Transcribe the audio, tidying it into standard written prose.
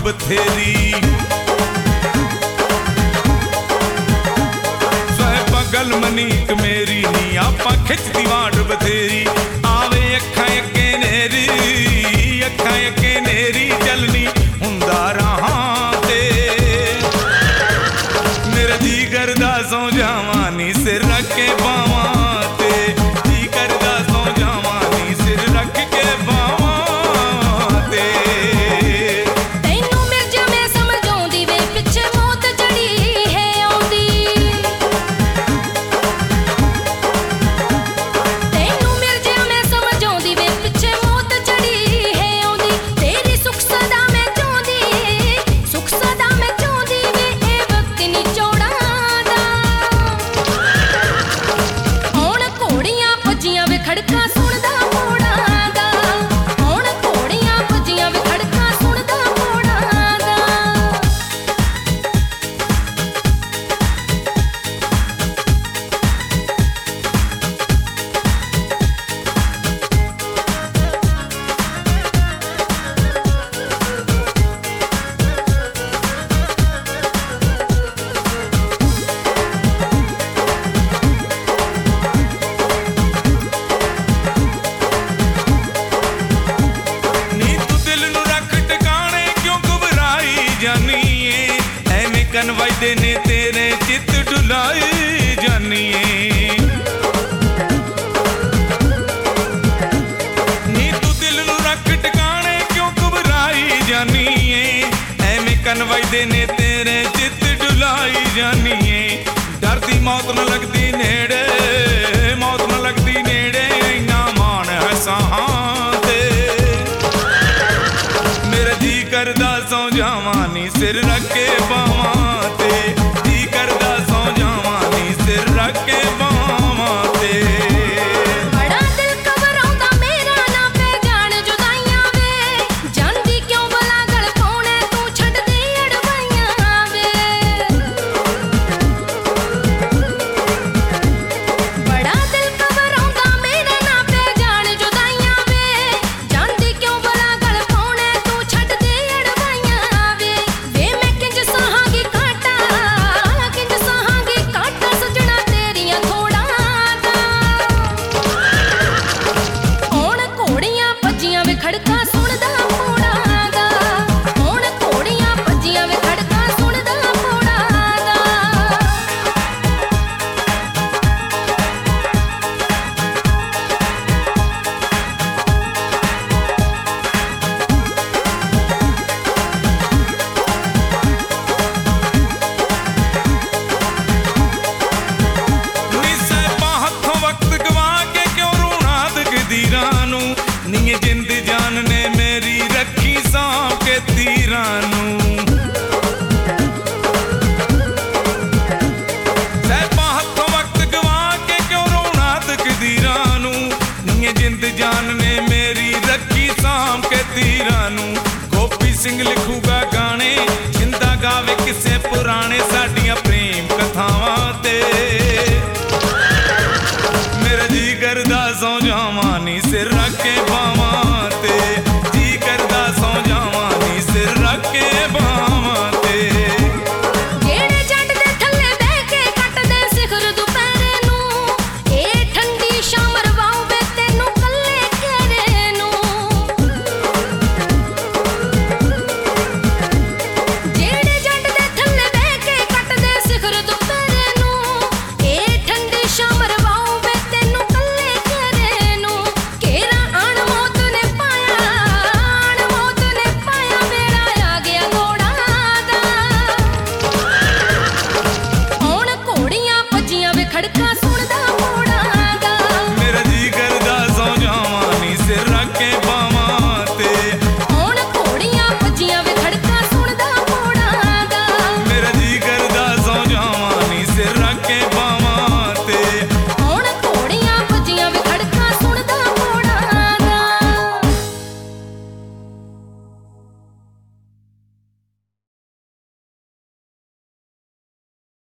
बथेरी बगल मनीक मेरी नी आपा खिचदी वाट बथेरी आवे अखां अगे नेरी अखां अगे नेरी चलनी हुंदा राहां ते मेरा जी करदा सौ जावां नी सिर रख के बावां ते जी करदा सौ जावां नी सिर रख के बावां ते तैनू मिल जा मैं समझाउंदी वे पिछे मौत जड़ी है आउंदी तैनू मिल जा मैं समझाउंदी वे पिछे मौत जड़ी है आउंदी तेरी सुख सदा मैं चाहुंदी सुख सदा मैं चाहुंदी वे ए वक्त नी चौड़ा दा हुण घोड़ियां भजियां वे खड़का सुणदा मोड़ा दा हुण घोड़ियां भजियां वे खड़का सुणदा मोड़ा दा नी तू दिल नू रख टिकाणे क्यों घबराई जानी है एवें कन वजदे ने तेरे चित डुलाई जानी है नी तू दिल नू रख टिकाणे क्यों घबराई जानी है एवें कन वजदे ने तेरे चित डुलाई जानी है डरदी मौत न लगदी नेड़े मौत न लगदी नेड़े इन्ना मान है साहां ते मेरा जी करदा सौ जावां नी सिर रख के बावां ते जी करदा सौ जावां नी सिर रख के बावां ते बड़ा दिल घबराउंदा मेरा ना पे जान जुदाइयां वे जानदी क्यों भला गल पाउणे तू छड्ड दे अड़वाइयां वे बड़ा दिल घबराउंदा मेरा ना पे जान जुदाइयां वे जानदी क्यों भला गल पाउणे तू छड्ड दे अड़वाइयां वे मैं किंज सहांगी काटा सजना तेरियां थोड़ा दा हुण घोड़ियां भजियां वे खड़का सुणदा मोड़ा दा हुण घोड़ियां भजियां वे खड़का सुणदा मोड़ा दा नी सैबां हत्थों वक्त गवा के क्यों रोना तकदीरां नू नी ये जिंद जान ने मेरी रखी सांभ के तीरां नू सैबां हत्थों वक्त गवा के क्यों रोना तकदीरां नू नी ये जिंद जान ने मेरी रखी सांभ के तीरां नू गोपी सिंह लिखूगा